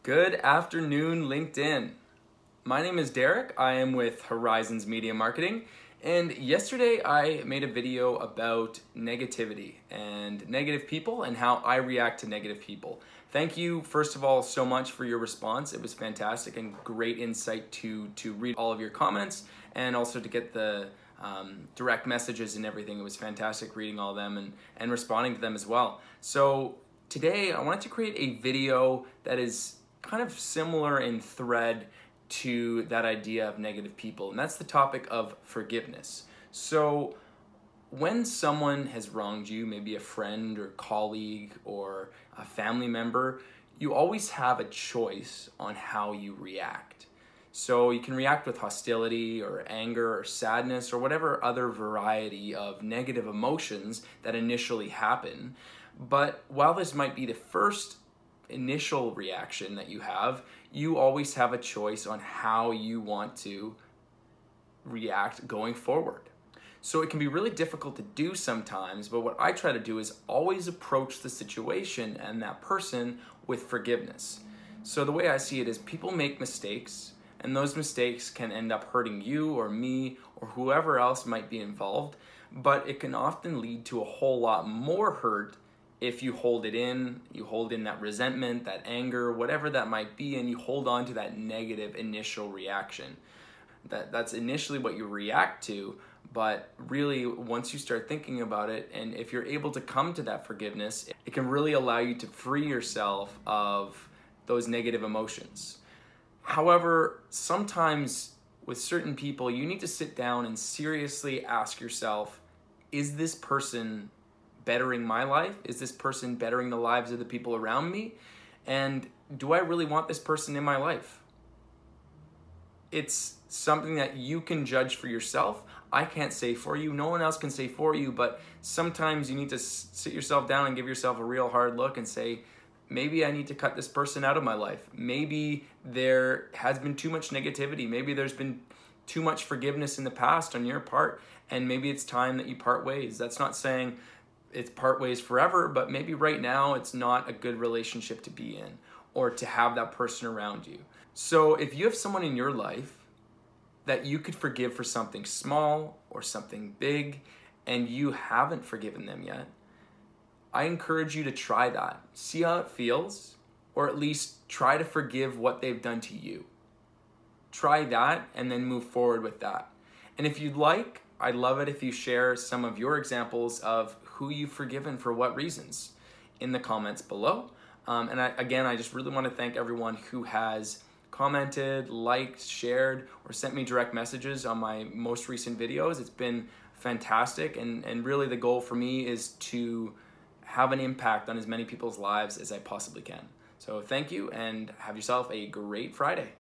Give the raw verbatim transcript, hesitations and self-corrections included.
Good afternoon, LinkedIn. My name is Derek. I am with Horizons Media Marketing. And yesterday I made a video about negativity and negative people and how I react to negative people. Thank you, first of all, so much for your response. It was fantastic and great insight to, to read all of your comments and also to get the um, direct messages and everything. It was fantastic reading all of them and, and responding to them as well. So today I wanted to create a video that is kind of similar in thread to that idea of negative people, and that's the topic of forgiveness. So when someone has wronged you, maybe a friend or colleague or a family member, you always have a choice on how you react. So you can react with hostility or anger or sadness or whatever other variety of negative emotions that initially happen. But while this might be the first initial reaction that you have, you always have a choice on how you want to react going forward. So it can be really difficult to do sometimes, but what I try to do is always approach the situation and that person with forgiveness. So the way I see it is people make mistakes, and those mistakes can end up hurting you or me or whoever else might be involved, but it can often lead to a whole lot more hurt if you hold it in, you hold in that resentment, that anger, whatever that might be, and you hold on to that negative initial reaction. That, that's initially what you react to, but really once you start thinking about it, and if you're able to come to that forgiveness, it can really allow you to free yourself of those negative emotions. However, sometimes with certain people, you need to sit down and seriously ask yourself, is this person bettering my life? Is this person bettering the lives of the people around me? And do I really want this person in my life? It's something that you can judge for yourself. I can't say for you. No one else can say for you, but sometimes you need to sit yourself down and give yourself a real hard look and say, maybe I need to cut this person out of my life. Maybe there has been too much negativity. Maybe there's been too much forgiveness in the past on your part, and maybe it's time that you part ways. That's not saying it's part ways forever, but maybe right now it's not a good relationship to be in or to have that person around you. So if you have someone in your life that you could forgive for something small or something big and you haven't forgiven them yet, I encourage you to try that. See how it feels, or at least try to forgive what they've done to you. Try that and then move forward with that. And if you'd like, I'd love it if you share some of your examples of who you've forgiven for what reasons in the comments below. Um, and I, again, I just really want to thank everyone who has commented, liked, shared, or sent me direct messages on my most recent videos. It's been fantastic, and, and really the goal for me is to have an impact on as many people's lives as I possibly can. So thank you, and have yourself a great Friday.